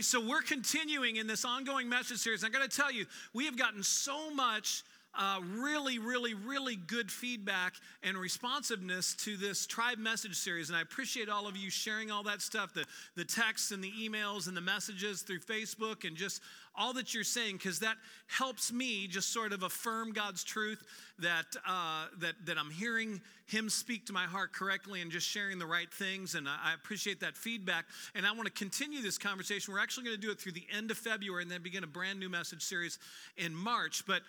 so we're continuing in this ongoing message series. I got to tell you, we have gotten so much really good feedback and responsiveness to this Tribe message series. And I appreciate all of you sharing all that stuff, the texts and the emails and the messages through Facebook and just all that you're saying, because that helps me just sort of affirm God's truth that I'm hearing him speak to my heart correctly and just sharing the right things. And I appreciate that feedback. And I want to continue this conversation. We're actually going to do it through the end of February and then begin a brand new message series in March. But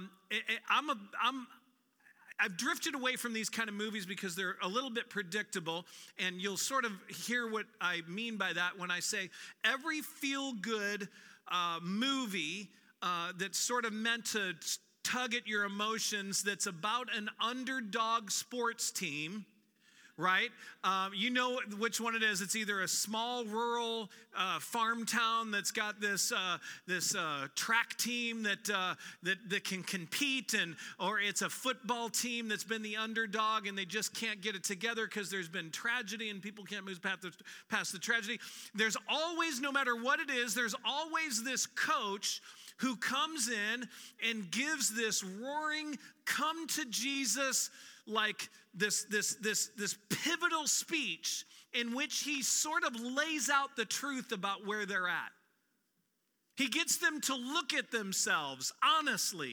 I've drifted away from these kind of movies because they're a little bit predictable, and you'll sort of hear what I mean by that when I say every feel-good movie that's sort of meant to tug at your emotions, that's about an underdog sports team, right? You know which one it is. It's either a small rural farm town that's got this track team that can compete, or it's a football team that's been the underdog and they just can't get it together because there's been tragedy and people can't move past the tragedy. There's always, no matter what it is, there's always this coach who comes in and gives this roaring, come to Jesus, like this pivotal speech in which he sort of lays out the truth about where they're at. He gets them to look at themselves honestly.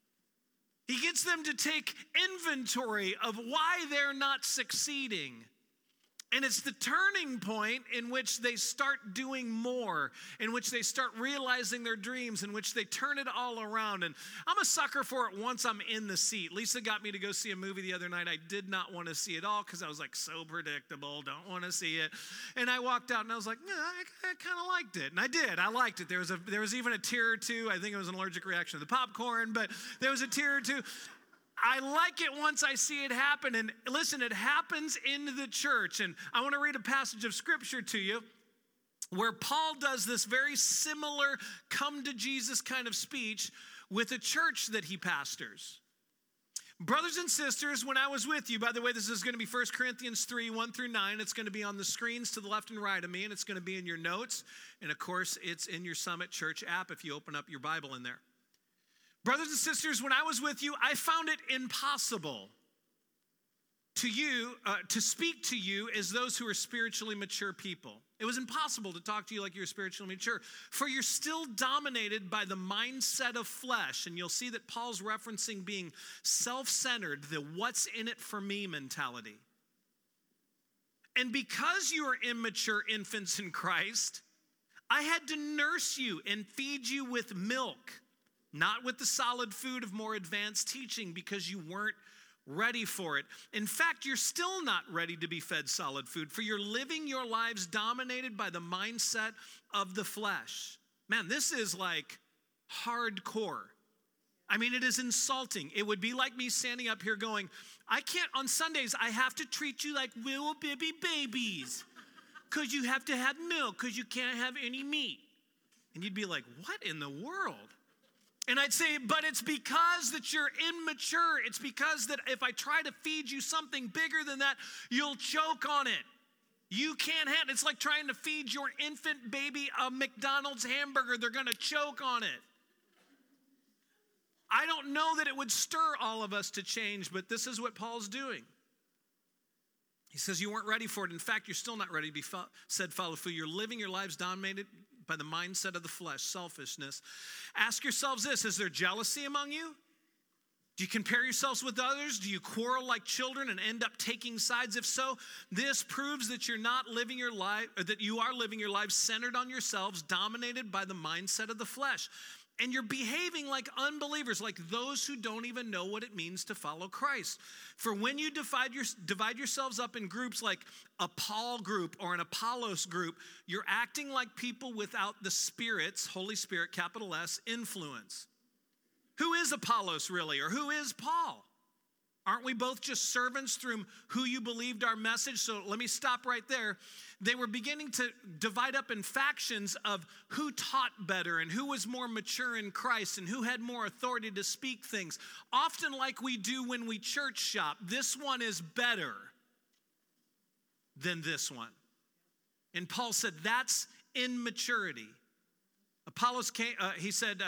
He gets them to take inventory of why they're not succeeding. And it's the turning point in which they start doing more, in which they start realizing their dreams, in which they turn it all around. And I'm a sucker for it once I'm in the seat. Lisa got me to go see a movie the other night. I did not want to see it all because I was like, so predictable, don't want to see it. And I walked out and I was like, yeah, I kind of liked it. And I did. I liked it. There was even a tear or two. I think it was an allergic reaction to the popcorn, but there was a tear or two. I like it once I see it happen. And listen, it happens in the church. And I want to read a passage of scripture to you where Paul does this very similar come to Jesus kind of speech with a church that he pastors. Brothers and sisters, when I was with you, by the way, this is going to be 1 Corinthians 3, 1 through 9. It's going to be on the screens to the left and right of me, and it's going to be in your notes. And of course, it's in your Summit Church app if you open up your Bible in there. Brothers and sisters, when I was with you, I found it impossible to speak to you as those who are spiritually mature people. It was impossible to talk to you like you're spiritually mature, for you're still dominated by the mindset of flesh. And you'll see that Paul's referencing being self-centered, the what's in it for me mentality. And because you are immature infants in Christ, I had to nurse you and feed you with milk, not with the solid food of more advanced teaching, because you weren't ready for it. In fact, you're still not ready to be fed solid food, for you're living your lives dominated by the mindset of the flesh. Man, this is like hardcore. I mean, it is insulting. It would be like me standing up here going, I can't, on Sundays, I have to treat you like little babies because you have to have milk because you can't have any meat. And you'd be like, what in the world? And I'd say, but it's because that you're immature. It's because that if I try to feed you something bigger than that, you'll choke on it. You can't have it. It's like trying to feed your infant baby a McDonald's hamburger. They're going to choke on it. I don't know that it would stir all of us to change, but this is what Paul's doing. He says you weren't ready for it. In fact, you're still not ready to be said follow food. You're living your lives dominated by the mindset of the flesh, selfishness. Ask yourselves this: is there jealousy among you? Do you compare yourselves with others? Do you quarrel like children and end up taking sides? If so, this proves that you're not living your life, or that you are living your lives centered on yourselves, dominated by the mindset of the flesh. And you're behaving like unbelievers, like those who don't even know what it means to follow Christ. For when you divide yourselves up in groups like a Paul group or an Apollos group, you're acting like people without the Spirit's, Holy Spirit, capital S, influence. Who is Apollos really, or who is Paul? Aren't we both just servants through who you believed our message? So let me stop right there. They were beginning to divide up in factions of who taught better and who was more mature in Christ and who had more authority to speak things. Often like we do when we church shop, this one is better than this one. And Paul said that's immaturity. Apollos came, he said,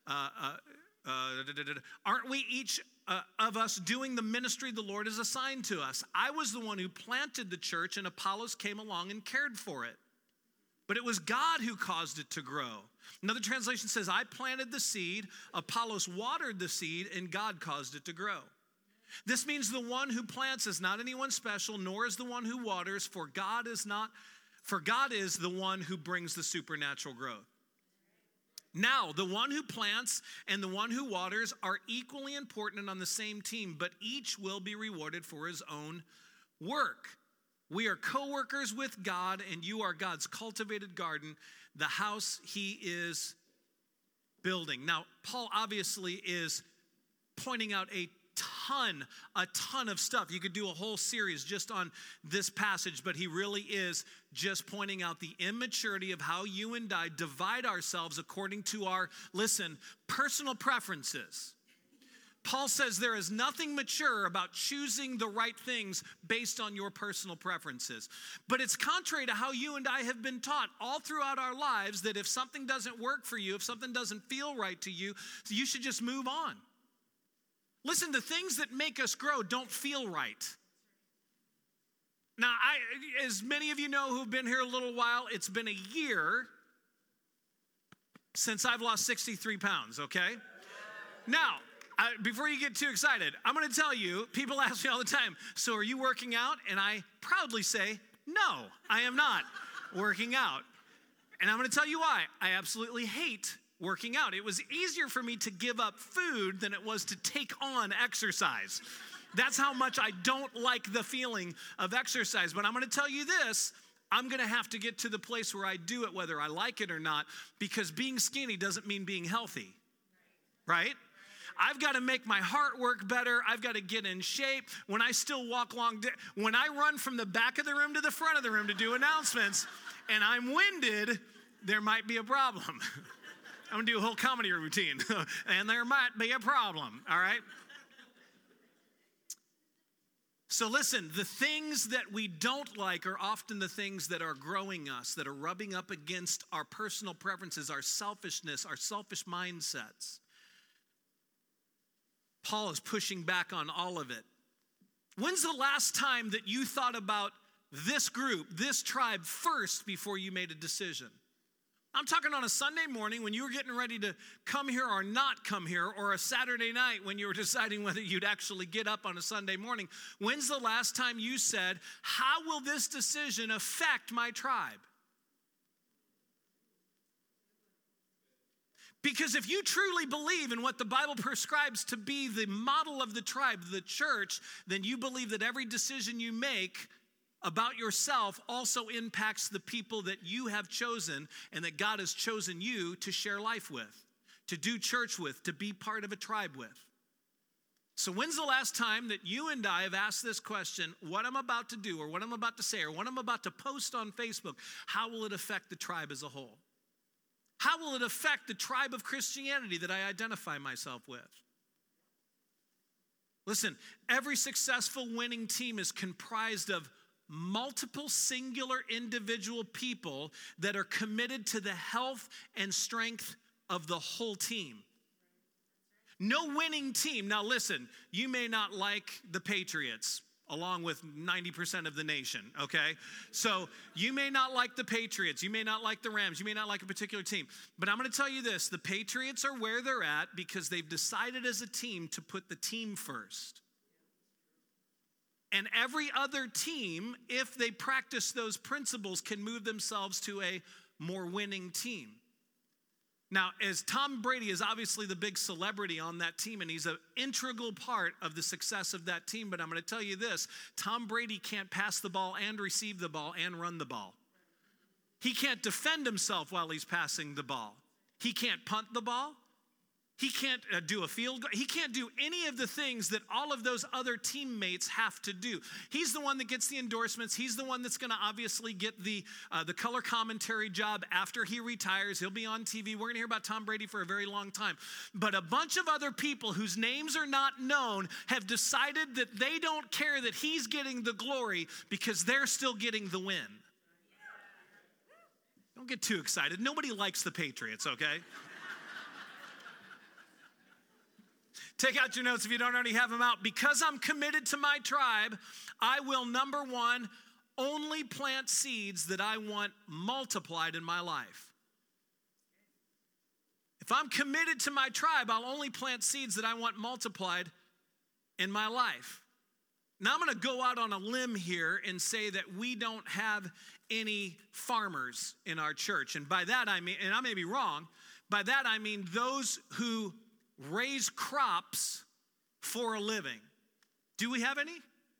aren't we each of us doing the ministry the Lord has assigned to us? I was the one who planted the church, and Apollos came along and cared for it. But it was God who caused it to grow. Another translation says, I planted the seed, Apollos watered the seed, and God caused it to grow. This means the one who plants is not anyone special, nor is the one who waters, for God is the one who brings the supernatural growth. Now, the one who plants and the one who waters are equally important and on the same team, but each will be rewarded for his own work. We are co-workers with God, and you are God's cultivated garden, the house he is building. Now, Paul obviously is pointing out a ton of stuff. You could do a whole series just on this passage, but he really is just pointing out the immaturity of how you and I divide ourselves according to our, personal preferences. Paul says there is nothing mature about choosing the right things based on your personal preferences. But it's contrary to how you and I have been taught all throughout our lives that if something doesn't work for you, if something doesn't feel right to you, you should just move on. Listen, the things that make us grow don't feel right. Now, as many of you know who've been here a little while, it's been a year since I've lost 63 pounds, okay? Now, before you get too excited, I'm going to tell you, people ask me all the time, so are you working out? And I proudly say, no, I am not working out. And I'm going to tell you why. I absolutely hate working out. It was easier for me to give up food than it was to take on exercise. That's how much I don't like the feeling of exercise. But I'm going to tell you this, I'm going to have to get to the place where I do it whether I like it or not, because being skinny doesn't mean being healthy, right? I've got to make my heart work better. I've got to get in shape. When I still walk long, when I run from the back of the room to the front of the room to do announcements and I'm winded, there might be a problem. I'm going to do a whole comedy routine and there might be a problem, all right? So listen, the things that we don't like are often the things that are growing us, that are rubbing up against our personal preferences, our selfishness, our selfish mindsets. Paul is pushing back on all of it. When's the last time that you thought about this group, this tribe first before you made a decision? I'm talking on a Sunday morning when you were getting ready to come here or not come here, or a Saturday night when you were deciding whether you'd actually get up on a Sunday morning. When's the last time you said, how will this decision affect my tribe? Because if you truly believe in what the Bible prescribes to be the model of the tribe, the church, then you believe that every decision you make about yourself also impacts the people that you have chosen and that God has chosen you to share life with, to do church with, to be part of a tribe with. So when's the last time that you and I have asked this question, what I'm about to do or what I'm about to say or what I'm about to post on Facebook, how will it affect the tribe as a whole? How will it affect the tribe of Christianity that I identify myself with? Listen, every successful winning team is comprised of multiple singular individual people that are committed to the health and strength of the whole team. No winning team. Now listen, you may not like the Patriots along with 90% of the nation, okay? So you may not like the Patriots, you may not like the Rams, you may not like a particular team. But I'm going to tell you this, the Patriots are where they're at because they've decided as a team to put the team first. And every other team, if they practice those principles, can move themselves to a more winning team. Now, as Tom Brady is obviously the big celebrity on that team, and he's an integral part of the success of that team, but I'm going to tell you this, Tom Brady can't pass the ball and receive the ball and run the ball. He can't defend himself while he's passing the ball. He can't punt the ball. He can't do a field goal. He can't do any of the things that all of those other teammates have to do. He's the one that gets the endorsements. He's the one that's going to obviously get the color commentary job after he retires. He'll be on TV. We're going to hear about Tom Brady for a very long time. But a bunch of other people whose names are not known have decided that they don't care that he's getting the glory because they're still getting the win. Don't get too excited. Nobody likes the Patriots, okay? Take out your notes if you don't already have them out. Because I'm committed to my tribe, I will, number one, only plant seeds that I want multiplied in my life. If I'm committed to my tribe, I'll only plant seeds that I want multiplied in my life. Now I'm going to go out on a limb here and say that we don't have any farmers in our church. And by that I mean, and I may be wrong, by that I mean those who raise crops for a living. Do we have any?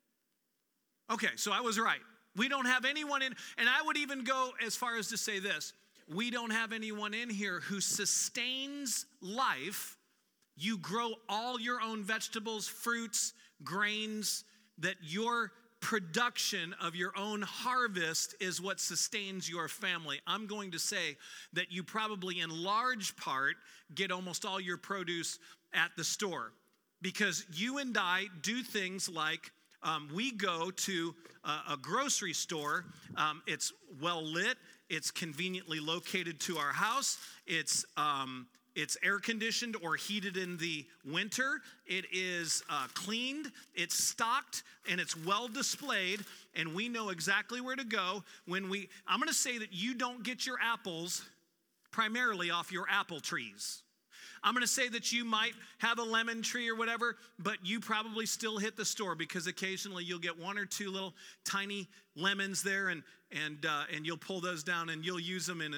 Okay, so I was right. We don't have anyone in, and I would even go as far as to say this. We don't have anyone in here who sustains life. You grow all your own vegetables, fruits, grains, that your production of your own harvest is what sustains your family. I'm going to say that you probably in large part get almost all your produce at the store, because you and I do things like we go to a grocery store. It's well lit. It's conveniently located to our house. It's air conditioned or heated in the winter. It is cleaned, it's stocked, and it's well displayed. And we know exactly where to go when I'm going to say that you don't get your apples primarily off your apple trees. I'm going to say that you might have a lemon tree or whatever, but you probably still hit the store, because occasionally you'll get one or two little tiny lemons there, and you'll pull those down and you'll use them in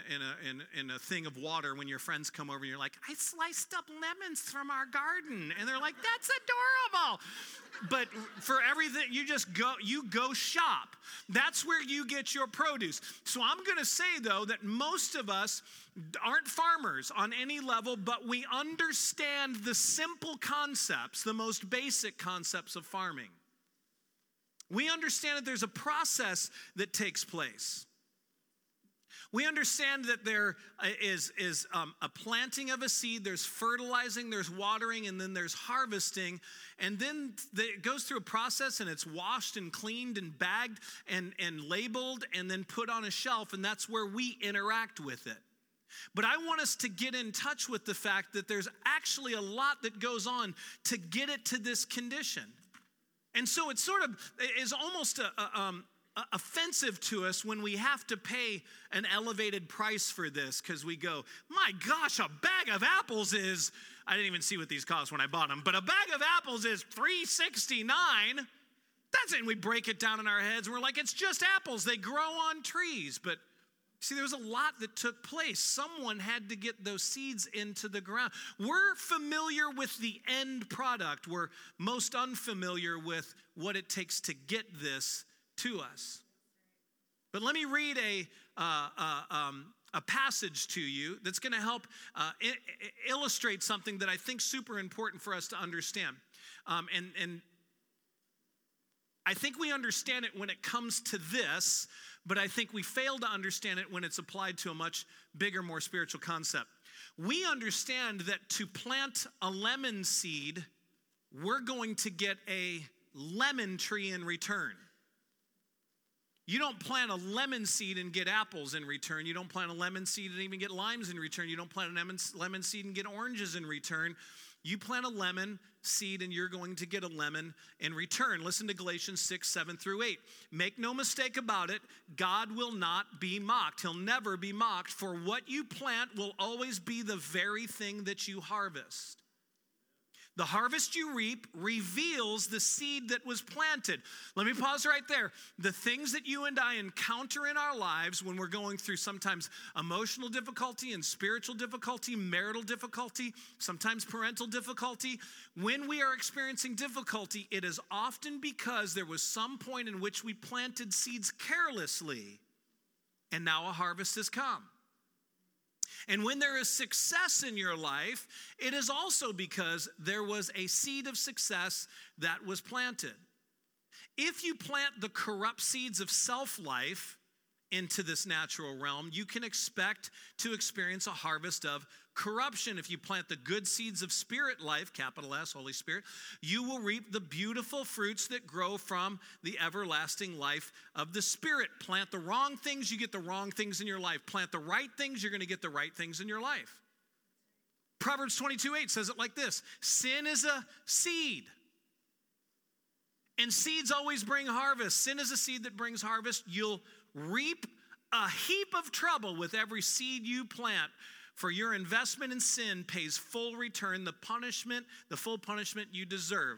a thing of water when your friends come over and you're like, I sliced up lemons from our garden, and they're like, that's adorable. But for everything, you go shop. That's where you get your produce. So I'm going to say, though, that most of us aren't farmers on any level, but we understand the simple concepts, the most basic concepts of farming. We understand that there's a process that takes place. We understand that there is a planting of a seed, there's fertilizing, there's watering, and then there's harvesting. And then it goes through a process, and it's washed and cleaned and bagged and labeled and then put on a shelf, and that's where we interact with it. But I want us to get in touch with the fact that there's actually a lot that goes on to get it to this condition. And so it sort of is almost offensive to us when we have to pay an elevated price for this, because we go, my gosh, a bag of apples is, I didn't even see what these cost when I bought them, but a bag of apples is $3.69. That's it. And we break it down in our heads, and we're like, it's just apples. They grow on trees. But see, there was a lot that took place. Someone had to get those seeds into the ground. We're familiar with the end product. We're most unfamiliar with what it takes to get this to us. But let me read a passage to you that's going to help illustrate something that I think is super important for us to understand. And I think we understand it when it comes to this, but I think we fail to understand it when it's applied to a much bigger, more spiritual concept. We understand that to plant a lemon seed, we're going to get a lemon tree in return. You don't plant a lemon seed and get apples in return. You don't plant a lemon seed and even get limes in return. You don't plant a lemon seed and get oranges in return. You plant a lemon seed and you're going to get a lemon in return. Listen to Galatians 6:7-8. Make no mistake about it, God will not be mocked. He'll never be mocked, for what you plant will always be the very thing that you harvest. The harvest you reap reveals the seed that was planted. Let me pause right there. The things that you and I encounter in our lives when we're going through sometimes emotional difficulty and spiritual difficulty, marital difficulty, sometimes parental difficulty, when we are experiencing difficulty, it is often because there was some point in which we planted seeds carelessly, and now a harvest has come. And when there is success in your life, it is also because there was a seed of success that was planted. If you plant the corrupt seeds of self-life into this natural realm, you can expect to experience a harvest of corruption. If you plant the good seeds of spirit life, capital S, Holy Spirit, you will reap the beautiful fruits that grow from the everlasting life of the Spirit. Plant the wrong things, you get the wrong things in your life. Plant the right things, you're going to get the right things in your life. Proverbs 22:8 says it like this: sin is a seed, and seeds always bring harvest. Sin is a seed that brings harvest. You'll reap a heap of trouble with every seed you plant, for your investment in sin pays full return, the full punishment you deserve.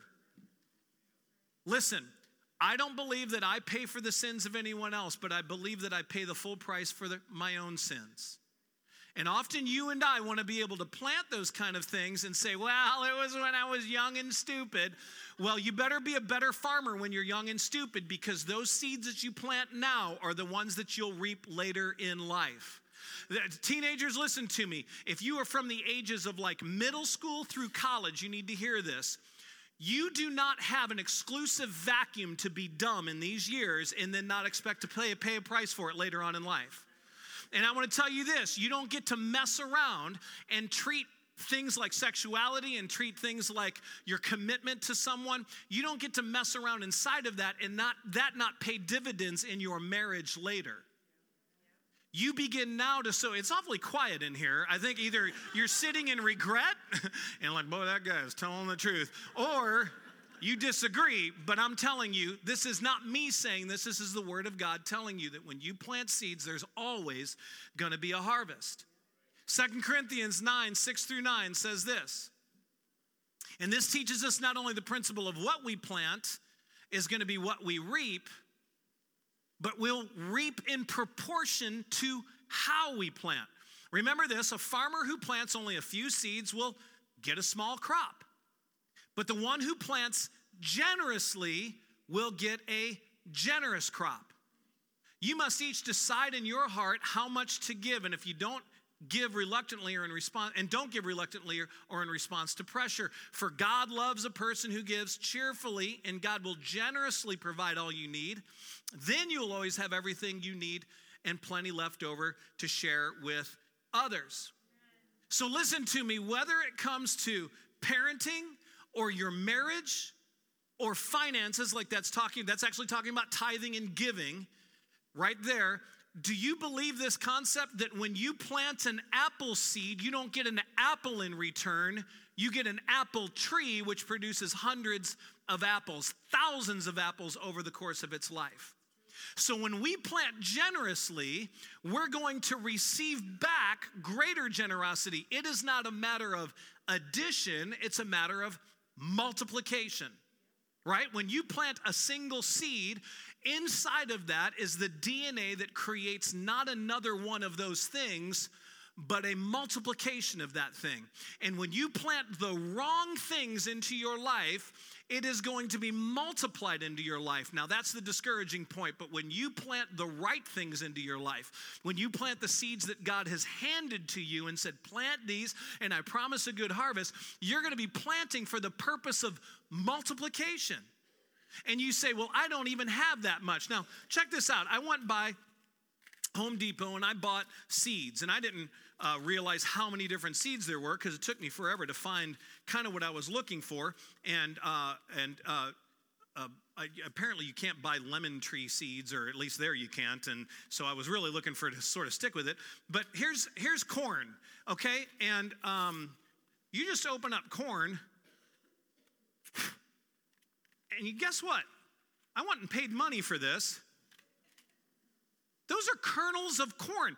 Listen, I don't believe that I pay for the sins of anyone else, but I believe that I pay the full price for my own sins. And often you and I want to be able to plant those kind of things and say, well, it was when I was young and stupid. Well, you better be a better farmer when you're young and stupid, because those seeds that you plant now are the ones that you'll reap later in life. Teenagers, listen to me. If you are from the ages of like middle school through college, you need to hear this. You do not have an exclusive vacuum to be dumb in these years and then not expect to pay a price for it later on in life. And I want to tell you this: you don't get to mess around and treat things like sexuality and treat things like your commitment to someone. You don't get to mess around inside of that and not pay dividends in your marriage later. You begin now to sow. It's awfully quiet in here. I think either you're sitting in regret and like, boy, that guy is telling the truth, or you disagree. But I'm telling you, this is not me saying this. This is the Word of God telling you that when you plant seeds, there's always going to be a harvest. 2 Corinthians 9:6-9 says this. And this teaches us not only the principle of what we plant is going to be what we reap, but we'll reap in proportion to how we plant. Remember this: a farmer who plants only a few seeds will get a small crop. But the one who plants generously will get a generous crop. You must each decide in your heart how much to give. And if you don't give reluctantly or in response, and don't give reluctantly or in response to pressure, for God loves a person who gives cheerfully, and God will generously provide all you need. Then you'll always have everything you need and plenty left over to share with others. So listen to me, whether it comes to parenting or your marriage or finances, like that's actually talking about tithing and giving right there. Do you believe this concept that when you plant an apple seed, you don't get an apple in return, you get an apple tree which produces hundreds of apples, thousands of apples over the course of its life? So when we plant generously, we're going to receive back greater generosity. It is not a matter of addition, it's a matter of multiplication, right? When you plant a single seed, inside of that is the DNA that creates not another one of those things, but a multiplication of that thing. And when you plant the wrong things into your life, it is going to be multiplied into your life. Now, that's the discouraging point, but when you plant the right things into your life, when you plant the seeds that God has handed to you and said, plant these, and I promise a good harvest, you're going to be planting for the purpose of multiplication. And you say, well, I don't even have that much. Now, check this out. I went by Home Depot and I bought seeds, and I didn't realize how many different seeds there were because it took me forever to find kind of what I was looking for. And apparently you can't buy lemon tree seeds, or at least there you can't. And so I was really looking for it to sort of stick with it. But here's corn, okay? And you just open up corn, and you guess what? I went and paid money for this. Those are kernels of corn.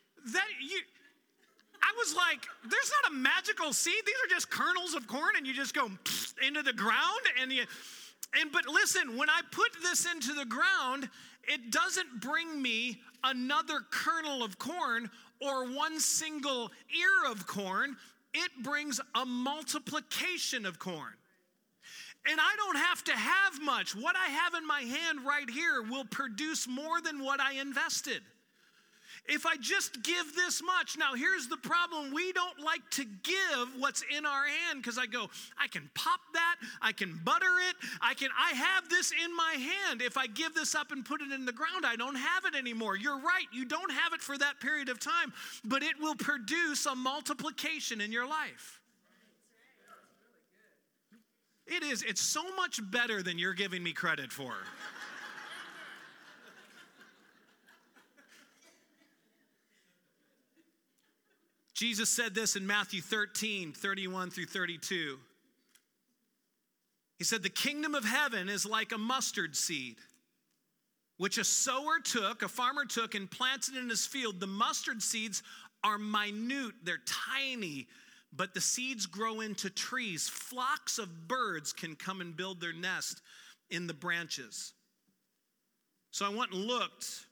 I was like, there's not a magical seed. These are just kernels of corn, and you just go into the ground. But listen, when I put this into the ground, it doesn't bring me another kernel of corn or one single ear of corn. It brings a multiplication of corn. And I don't have to have much. What I have in my hand right here will produce more than what I invested. If I just give this much. Now, here's the problem. We don't like to give what's in our hand because I go, I can pop that, I can butter it, I have this in my hand. If I give this up and put it in the ground, I don't have it anymore. You're right, you don't have it for that period of time, but it will produce a multiplication in your life. It is. It's so much better than you're giving me credit for. Jesus said this in Matthew 13, 31 through 32. He said, the kingdom of heaven is like a mustard seed, which a farmer took and planted in his field. The mustard seeds are minute, they're tiny, but the seeds grow into trees. Flocks of birds can come and build their nest in the branches. So I went and looked.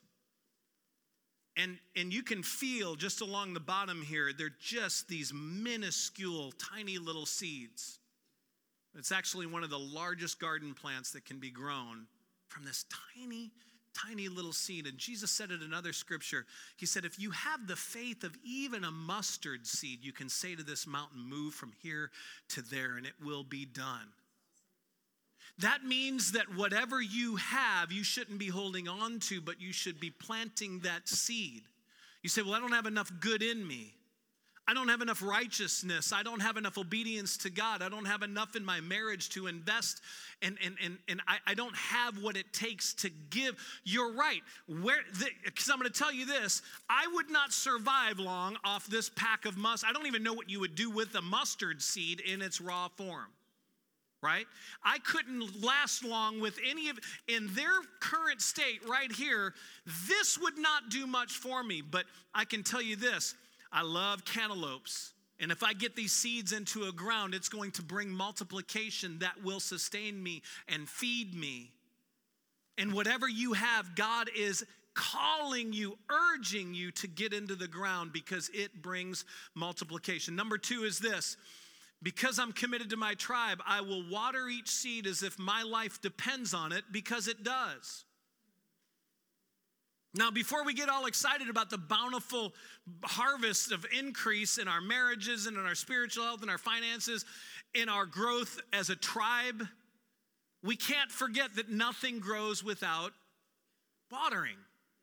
And you can feel just along the bottom here, they're just these minuscule, tiny little seeds. It's actually one of the largest garden plants that can be grown from this tiny, tiny little seed. And Jesus said in another scripture, he said, if you have the faith of even a mustard seed, you can say to this mountain, move from here to there, and it will be done. That means that whatever you have, you shouldn't be holding on to, but you should be planting that seed. You say, well, I don't have enough good in me. I don't have enough righteousness. I don't have enough obedience to God. I don't have enough in my marriage to invest, and I don't have what it takes to give. You're right. Because I'm going to tell you this, I would not survive long off this pack of mustard. I don't even know what you would do with a mustard seed in its raw form. Right? I couldn't last long with any of, in their current state right here, this would not do much for me. But I can tell you this, I love cantaloupes. And if I get these seeds into a ground, it's going to bring multiplication that will sustain me and feed me. And whatever you have, God is calling you, urging you to get into the ground because it brings multiplication. Number 2 is this. Because I'm committed to my tribe, I will water each seed as if my life depends on it, because it does. Now, before we get all excited about the bountiful harvest of increase in our marriages and in our spiritual health and our finances, in our growth as a tribe, we can't forget that nothing grows without watering.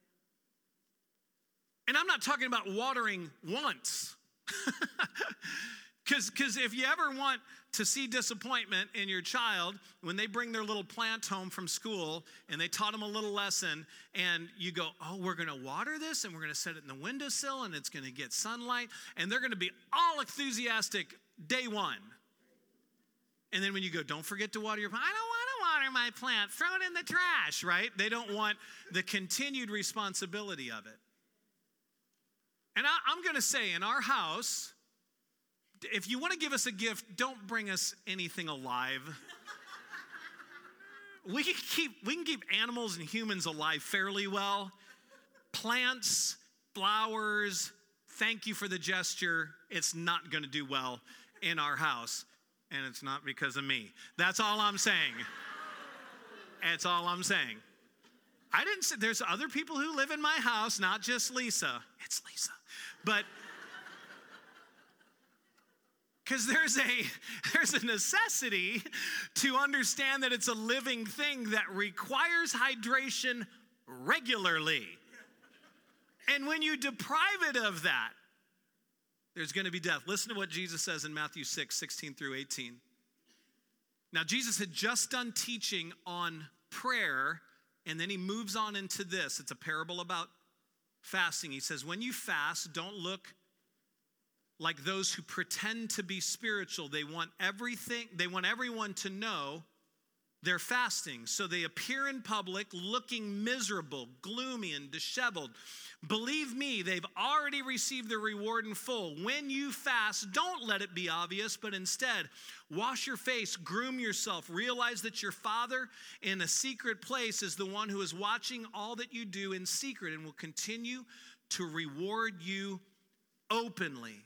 And I'm not talking about watering once. Because if you ever want to see disappointment in your child, when they bring their little plant home from school and they taught them a little lesson and you go, oh, we're going to water this and we're going to set it in the windowsill and it's going to get sunlight, and they're going to be all enthusiastic day one. And then when you go, don't forget to water your plant. I don't want to water my plant. Throw it in the trash, right? They don't want the continued responsibility of it. And I'm going to say in our house, if you want to give us a gift, don't bring us anything alive. We can keep animals and humans alive fairly well. Plants, flowers, thank you for the gesture. It's not going to do well in our house, and it's not because of me. That's all I'm saying. That's all I'm saying. I didn't say there's other people who live in my house, not just Lisa. It's Lisa. But because there's a necessity to understand that it's a living thing that requires hydration regularly. And when you deprive it of that, there's going to be death. Listen to what Jesus says in Matthew 6, 16 through 18. Now, Jesus had just done teaching on prayer, and then he moves on into this. It's a parable about fasting. He says, when you fast, don't look like those who pretend to be spiritual. They want everyone to know they're fasting. So they appear in public looking miserable, gloomy, and disheveled. Believe me, they've already received their reward in full. When you fast, don't let it be obvious, but instead, wash your face, groom yourself, realize that your Father in a secret place is the one who is watching all that you do in secret and will continue to reward you openly.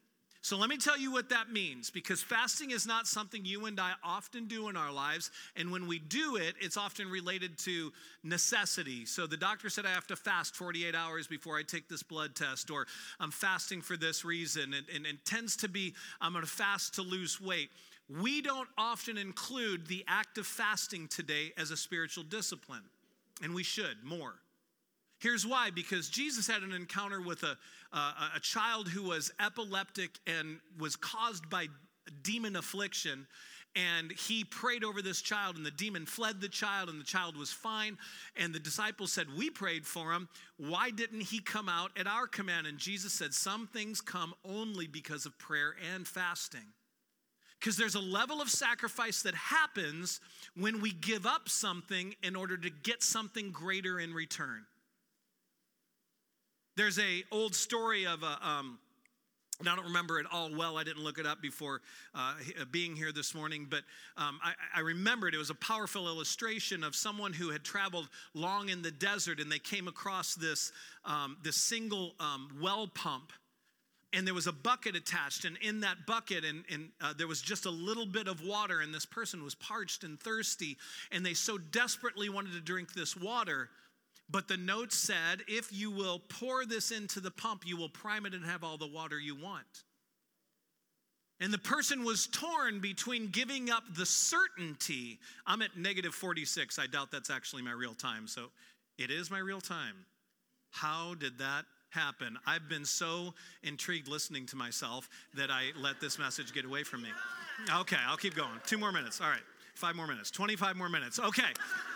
So let me tell you what that means, because fasting is not something you and I often do in our lives. And when we do it, it's often related to necessity. So the doctor said I have to fast 48 hours before I take this blood test, or I'm fasting for this reason. And it tends to be, I'm going to fast to lose weight. We don't often include the act of fasting today as a spiritual discipline, and we should more. Here's why: because Jesus had an encounter with a child who was epileptic and was caused by demon affliction, and he prayed over this child, and the demon fled the child, and the child was fine. And the disciples said, we prayed for him. Why didn't he come out at our command? And Jesus said, some things come only because of prayer and fasting. Because there's a level of sacrifice that happens when we give up something in order to get something greater in return. There's an old story of and I don't remember it all well. I didn't look it up before being here this morning, but I remembered it was a powerful illustration of someone who had traveled long in the desert, and they came across this single well pump, and there was a bucket attached, and in that bucket, and there was just a little bit of water, and this person was parched and thirsty, and they so desperately wanted to drink this water. But the note said, if you will pour this into the pump, you will prime it and have all the water you want. And the person was torn between giving up the certainty. I'm at -46. I doubt that's actually my real time. So it is my real time. How did that happen? I've been so intrigued listening to myself that I let this message get away from me. Okay, I'll keep going. 2 more minutes. All right, 5 more minutes. 25 more minutes. Okay.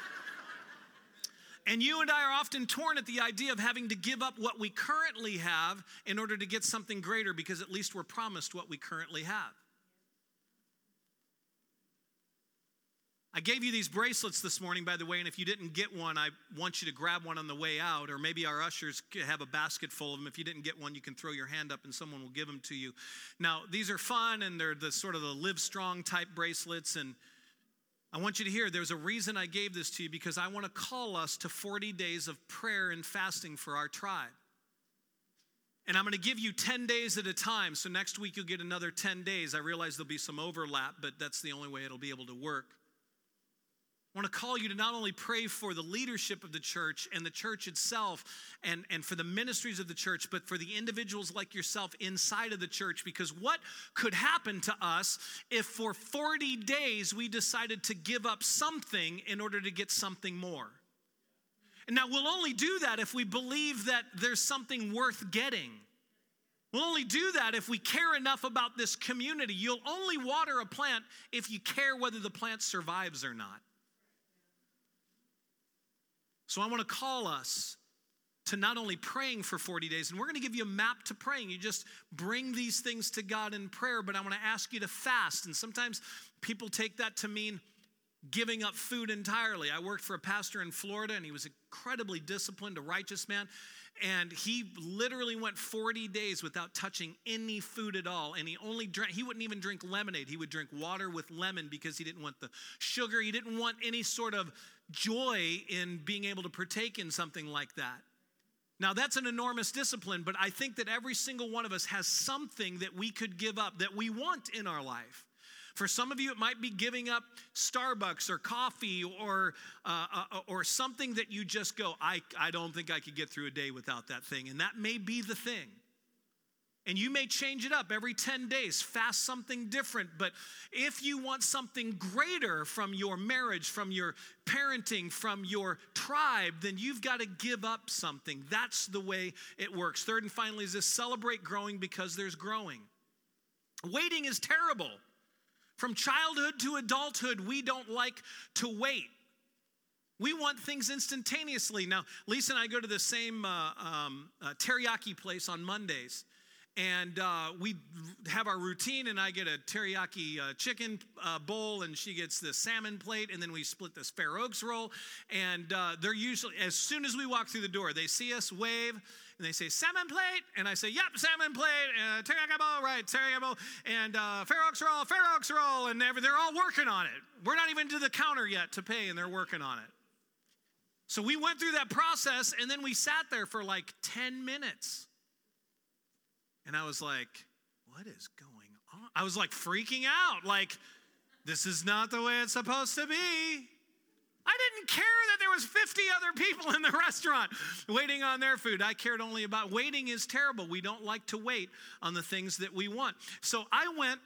And you and I are often torn at the idea of having to give up what we currently have in order to get something greater, because at least we're promised what we currently have. I gave you these bracelets this morning, by the way, and if you didn't get one, I want you to grab one on the way out, or maybe our ushers have a basket full of them. If you didn't get one, you can throw your hand up and someone will give them to you. Now, these are fun, and they're the sort of the Live Strong type bracelets, and I want you to hear, there's a reason I gave this to you, because I want to call us to 40 days of prayer and fasting for our tribe. And I'm going to give you 10 days at a time, so next week you'll get another 10 days. I realize there'll be some overlap, but that's the only way it'll be able to work. I want to call you to not only pray for the leadership of the church and the church itself and for the ministries of the church, but for the individuals like yourself inside of the church. Because what could happen to us if for 40 days we decided to give up something in order to get something more? And now we'll only do that if we believe that there's something worth getting. We'll only do that if we care enough about this community. You'll only water a plant if you care whether the plant survives or not. So I want to call us to not only praying for 40 days, and we're going to give you a map to praying. You just bring these things to God in prayer, but I want to ask you to fast. And sometimes people take that to mean giving up food entirely. I worked for a pastor in Florida, and he was incredibly disciplined, a righteous man. And he literally went 40 days without touching any food at all. And he wouldn't even drink lemonade. He would drink water with lemon because he didn't want the sugar. He didn't want any sort of joy in being able to partake in something like that. Now, that's an enormous discipline, but I think that every single one of us has something that we could give up that we want in our life. For some of you, it might be giving up Starbucks or coffee or something that you just go, I don't think I could get through a day without that thing. And that may be the thing. And you may change it up every 10 days, fast something different. But if you want something greater from your marriage, from your parenting, from your tribe, then you've got to give up something. That's the way it works. Third and finally is this: celebrate growing because there's growing. Waiting is terrible. From childhood to adulthood, we don't like to wait. We want things instantaneously. Now, Lisa and I go to the same teriyaki place on Mondays. And we have our routine, and I get a teriyaki chicken bowl, and she gets the salmon plate, and then we split this Fair Oaks roll. And they're usually, as soon as we walk through the door, they see us, wave, and they say, salmon plate? And I say, yep, salmon plate, teriyaki bowl, right, teriyaki bowl, and Fair Oaks roll, and they're all working on it. We're not even to the counter yet to pay, and they're working on it. So we went through that process, and then we sat there for like 10 minutes. And I was like, what is going on? I was like freaking out, like, this is not the way it's supposed to be. I didn't care that there was 50 other people in the restaurant waiting on their food. I cared only about waiting is terrible. We don't like to wait on the things that we want. So I went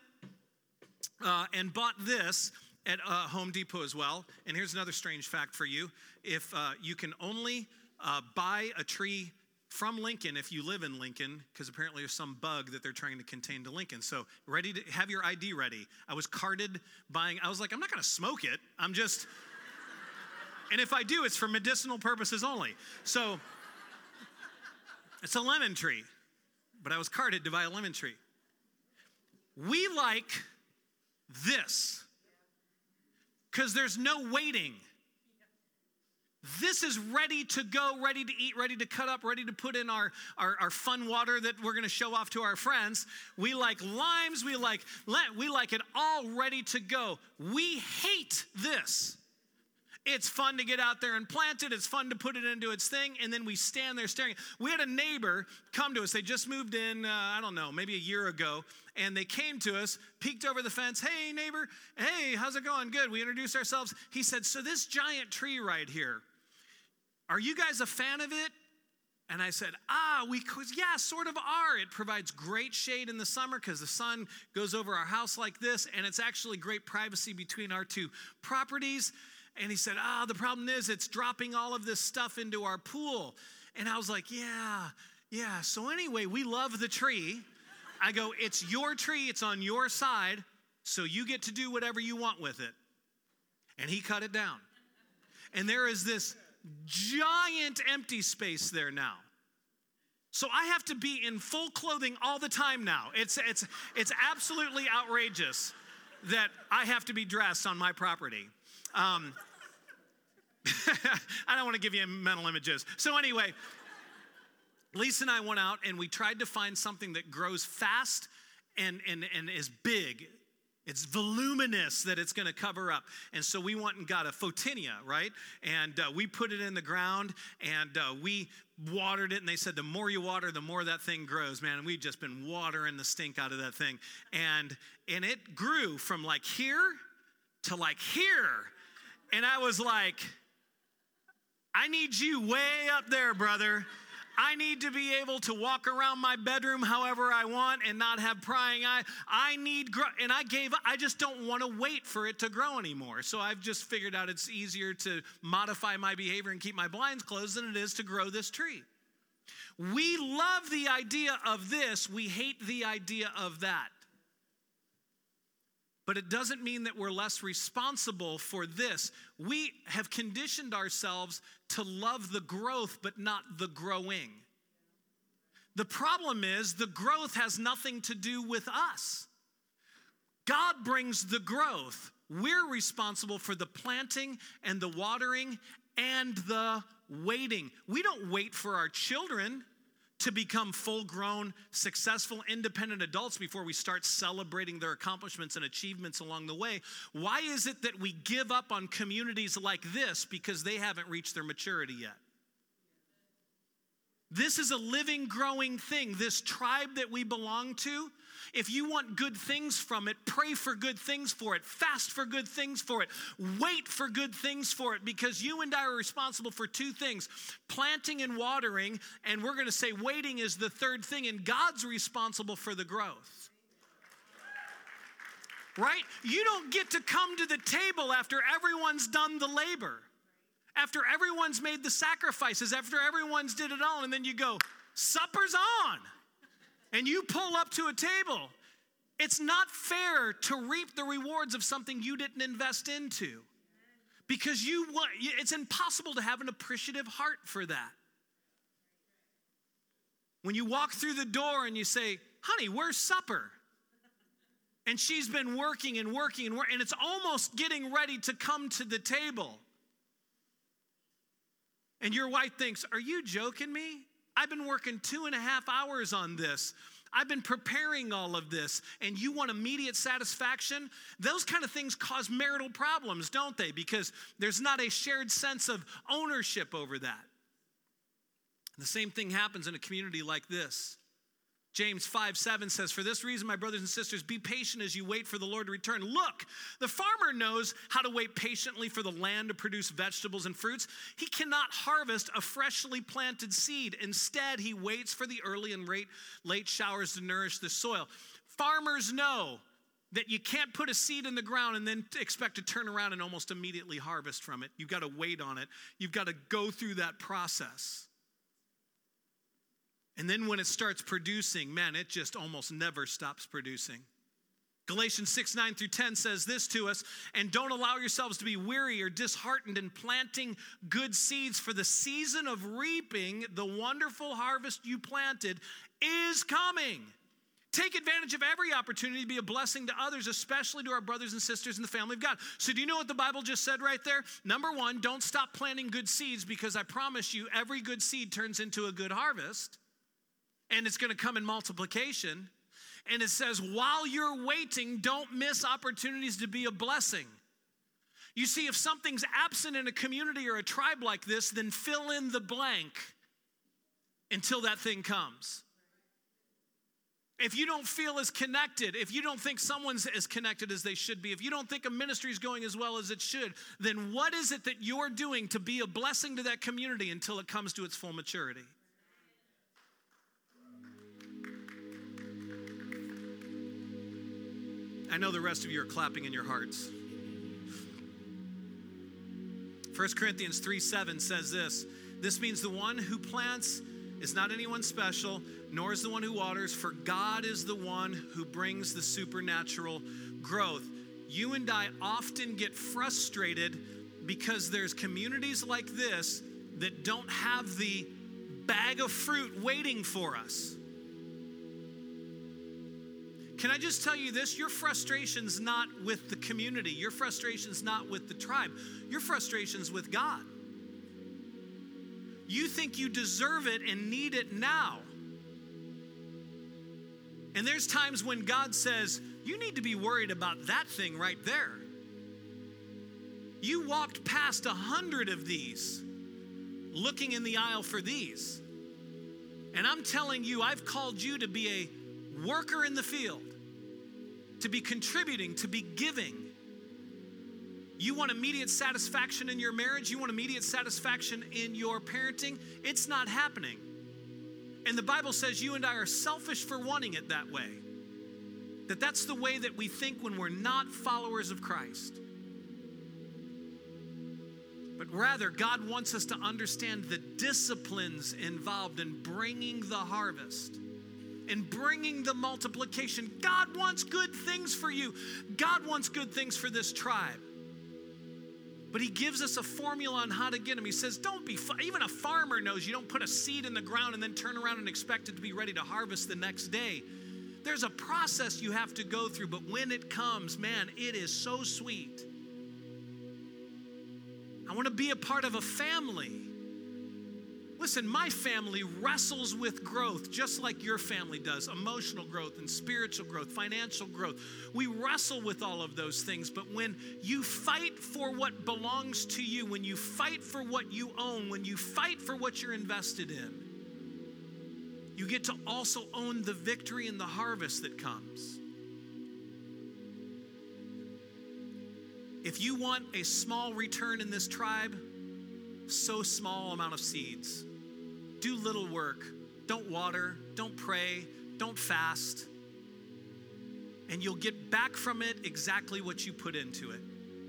and bought this at Home Depot as well. And here's another strange fact for you. If you can only buy a tree from Lincoln if you live in Lincoln, because apparently there's some bug that they're trying to contain to Lincoln. So ready to have your ID ready. I was carded buying. I was like, I'm not going to smoke it. I'm just... And if I do, it's for medicinal purposes only. So it's a lemon tree. But I was carded to buy a lemon tree. We like this because there's no waiting. This is ready to go, ready to eat, ready to cut up, ready to put in our fun water that we're going to show off to our friends. We like limes. We like it all ready to go. We hate this. It's fun to get out there and plant it. It's fun to put it into its thing. And then we stand there staring. We had a neighbor come to us. They just moved in, I don't know, maybe a year ago. And they came to us, peeked over the fence. Hey, neighbor. Hey, how's it going? Good. We introduced ourselves. He said, so this giant tree right here, are you guys a fan of it? And I said, yeah, sort of are. It provides great shade in the summer because the sun goes over our house like this. And it's actually great privacy between our two properties. And he said, the problem is it's dropping all of this stuff into our pool. And I was like, yeah. So anyway, we love the tree. I go, it's your tree. It's on your side. So you get to do whatever you want with it. And he cut it down. And there is this giant empty space there now. So I have to be in full clothing all the time now. It's absolutely outrageous that I have to be dressed on my property. I don't want to give you mental images. So anyway, Lisa and I went out and we tried to find something that grows fast and is big. It's voluminous that it's going to cover up. And so we went and got a photinia, right? And we put it in the ground and we watered it. And they said, the more you water, the more that thing grows, man. And we've just been watering the stink out of that thing. And it grew from like here to like here. And I was like, I need you way up there, brother. I need to be able to walk around my bedroom however I want and not have prying eye. I need and I gave up. I just don't want to wait for it to grow anymore. So I've just figured out it's easier to modify my behavior and keep my blinds closed than it is to grow this tree. We love the idea of this. We hate the idea of that. But it doesn't mean that we're less responsible for this. We have conditioned ourselves to love the growth, but not the growing. The problem is the growth has nothing to do with us. God brings the growth. We're responsible for the planting and the watering and the waiting. We don't wait for our children to become full-grown, successful, independent adults before we start celebrating their accomplishments and achievements along the way. Why is it that we give up on communities like this? Because they haven't reached their maturity yet. This is a living, growing thing. This tribe that we belong to, if you want good things from it, pray for good things for it, fast for good things for it, wait for good things for it, because you and I are responsible for two things, planting and watering, and we're going to say waiting is the third thing, and God's responsible for the growth. Right? You don't get to come to the table after everyone's done the labor, after everyone's made the sacrifices, after everyone's did it all, and then you go, supper's on. And you pull up to a table. It's not fair to reap the rewards of something you didn't invest into. Because it's impossible to have an appreciative heart for that. When you walk through the door and you say, honey, where's supper? And she's been working and working and working, and it's almost getting ready to come to the table. And your wife thinks, are you joking me? I've been working 2.5 hours on this. I've been preparing all of this, and you want immediate satisfaction? Those kind of things cause marital problems, don't they? Because there's not a shared sense of ownership over that. The same thing happens in a community like this. James 5:7 says, "For this reason, my brothers and sisters, be patient as you wait for the Lord to return. Look, the farmer knows how to wait patiently for the land to produce vegetables and fruits. He cannot harvest a freshly planted seed. Instead, he waits for the early and late showers to nourish the soil." Farmers know that you can't put a seed in the ground and then expect to turn around and almost immediately harvest from it. You've got to wait on it. You've got to go through that process. And then when it starts producing, man, it just almost never stops producing. Galatians 6:9-10 says this to us, "And don't allow yourselves to be weary or disheartened in planting good seeds, for the season of reaping the wonderful harvest you planted is coming. Take advantage of every opportunity to be a blessing to others, especially to our brothers and sisters in the family of God." So do you know what the Bible just said right there? Number one, don't stop planting good seeds, because I promise you every good seed turns into a good harvest. And it's going to come in multiplication. And it says, while you're waiting, don't miss opportunities to be a blessing. You see, if something's absent in a community or a tribe like this, then fill in the blank until that thing comes. If you don't feel as connected, if you don't think someone's as connected as they should be, if you don't think a ministry is going as well as it should, then what is it that you're doing to be a blessing to that community until it comes to its full maturity? I know the rest of you are clapping in your hearts. 1 Corinthians 3:7 says this, "This means the one who plants is not anyone special, nor is the one who waters, for God is the one who brings the supernatural growth." You and I often get frustrated because there's communities like this that don't have the bag of fruit waiting for us. Can I just tell you this? Your frustration's not with the community. Your frustration's not with the tribe. Your frustration's with God. You think you deserve it and need it now. And there's times when God says, you need to be worried about that thing right there. You walked past 100 of these, looking in the aisle for these. And I'm telling you, I've called you to be a worker in the field, to be contributing, to be giving. You want immediate satisfaction in your marriage? You want immediate satisfaction in your parenting? It's not happening. And the Bible says you and I are selfish for wanting it that way. That's the way that we think when we're not followers of Christ. But rather, God wants us to understand the disciplines involved in bringing the harvest and bringing the multiplication. God wants good things for you. God wants good things for this tribe. But he gives us a formula on how to get them. He says, even a farmer knows you don't put a seed in the ground and then turn around and expect it to be ready to harvest the next day. There's a process you have to go through, but when it comes, man, it is so sweet. I want to be a part of a family. Listen, my family wrestles with growth just like your family does. Emotional growth and spiritual growth, financial growth. We wrestle with all of those things. But when you fight for what belongs to you, when you fight for what you own, when you fight for what you're invested in, you get to also own the victory and the harvest that comes. If you want a small return in this tribe, sow small amount of seeds. Do little work. Don't water. Don't pray. Don't fast. And you'll get back from it exactly what you put into it.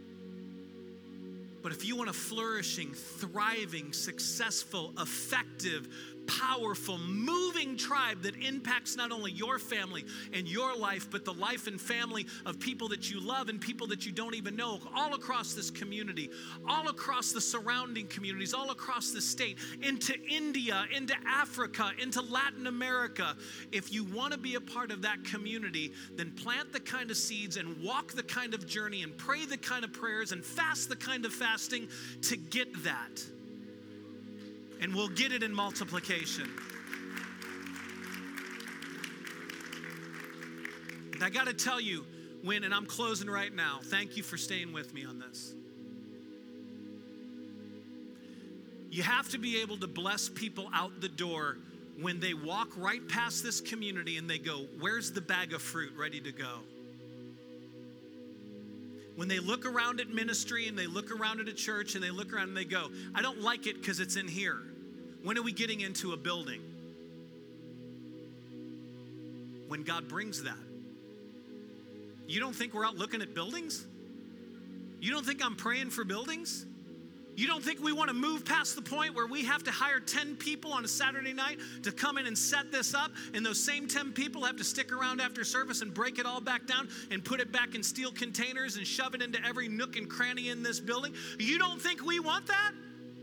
But if you want a flourishing, thriving, successful, effective, powerful, moving tribe that impacts not only your family and your life, but the life and family of people that you love and people that you don't even know all across this community, all across the surrounding communities, all across the state, into India, into Africa, into Latin America. If you want to be a part of that community, then plant the kind of seeds and walk the kind of journey and pray the kind of prayers and fast the kind of fasting to get that. And we'll get it in multiplication. And I got to tell you, and I'm closing right now, thank you for staying with me on this. You have to be able to bless people out the door when they walk right past this community and they go, where's the bag of fruit ready to go? When they look around at ministry and they look around at a church and they look around and they go, I don't like it because it's in here. When are we getting into a building? When God brings that. You don't think we're out looking at buildings? You don't think I'm praying for buildings? You don't think we want to move past the point where we have to hire 10 people on a Saturday night to come in and set this up, and those same 10 people have to stick around after service and break it all back down and put it back in steel containers and shove it into every nook and cranny in this building? You don't think we want that?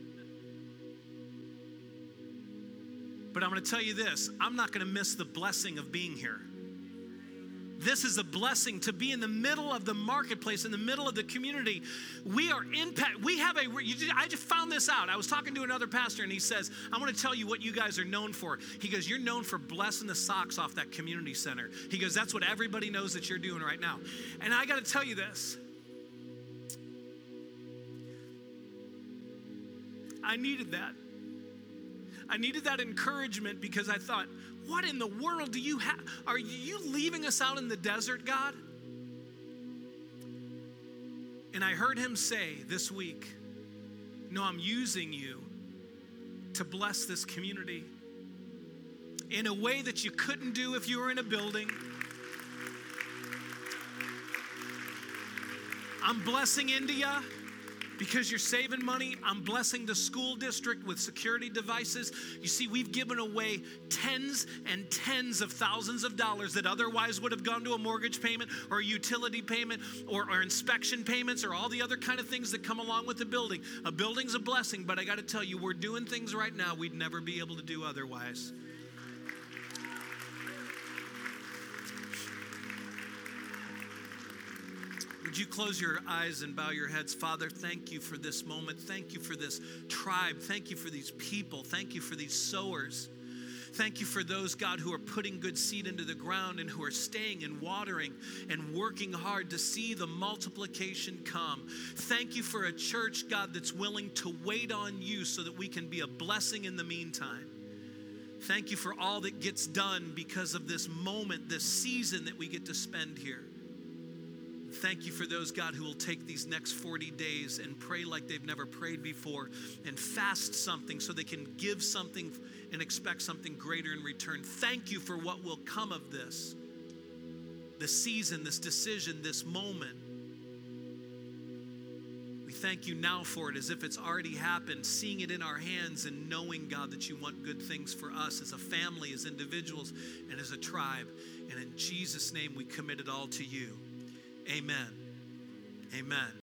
But I'm going to tell you this, I'm not going to miss the blessing of being here. This is a blessing to be in the middle of the marketplace, in the middle of the community. We are impact. I just found this out. I was talking to another pastor and he says, I want to tell you what you guys are known for. He goes, you're known for blessing the socks off that community center. He goes, that's what everybody knows that you're doing right now. And I got to tell you this. I needed that. I needed that encouragement because I thought, what in the world do you have? Are you leaving us out in the desert, God? And I heard him say this week, no, I'm using you to bless this community in a way that you couldn't do if you were in a building. I'm blessing India because you're saving money. I'm blessing the school district with security devices. You see, we've given away tens and tens of thousands of dollars that otherwise would have gone to a mortgage payment or a utility payment or inspection payments or all the other kind of things that come along with the building. A building's a blessing, but I got to tell you, we're doing things right now we'd never be able to do otherwise. Would you close your eyes and bow your heads? Father, thank you for this moment. Thank you for this tribe. Thank you for these people. Thank you for these sowers. Thank you for those, God, who are putting good seed into the ground and who are staying and watering and working hard to see the multiplication come. Thank you for a church, God, that's willing to wait on you so that we can be a blessing in the meantime. Thank you for all that gets done because of this moment, this season that we get to spend here. Thank you for those, God, who will take these next 40 days and pray like they've never prayed before and fast something so they can give something and expect something greater in return. Thank you for what will come of this season, this decision, this moment. We thank you now for it as if it's already happened, seeing it in our hands and knowing, God, that you want good things for us as a family, as individuals, and as a tribe. And in Jesus' name, we commit it all to you. Amen. Amen.